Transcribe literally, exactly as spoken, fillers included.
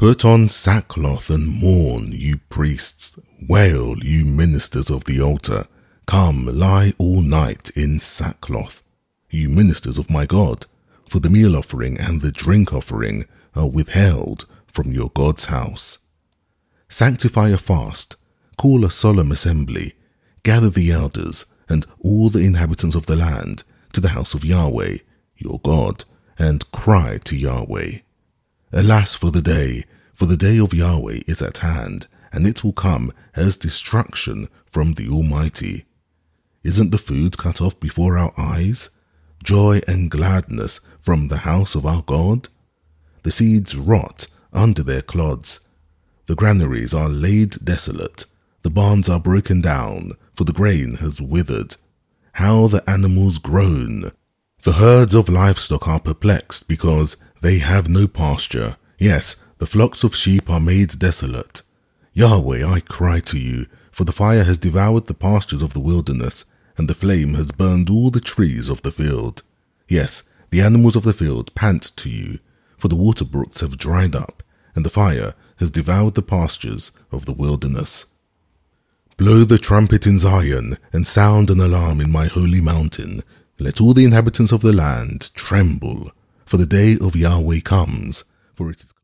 Put on sackcloth and mourn, you priests. Wail, you ministers of the altar. Come, lie all night in sackcloth, you ministers of my God, for the meal offering and the drink offering are withheld from your God's house. Sanctify a fast, call a solemn assembly, gather the elders and all the inhabitants of the land to the house of Yahweh, your God, and cry to Yahweh. Alas for the day, for the day of Yahweh is at hand, and it will come as destruction from the Almighty. Isn't the food cut off before our eyes? Joy and gladness from the house of our God? The seeds rot under their clods. The granaries are laid desolate. The barns are broken down, for the grain has withered. How the animals groan! The herds of livestock are perplexed because they have no pasture. Yes, the flocks of sheep are made desolate. Yahweh, I cry to you, for the fire has devoured the pastures of the wilderness, and the flame has burned all the trees of the field. Yes, the animals of the field pant to you, for the water brooks have dried up, and the fire has devoured the pastures of the wilderness. Blow the trumpet in Zion, and sound an alarm in my holy mountain. Let all the inhabitants of the land tremble, for the day of Yahweh comes, for it is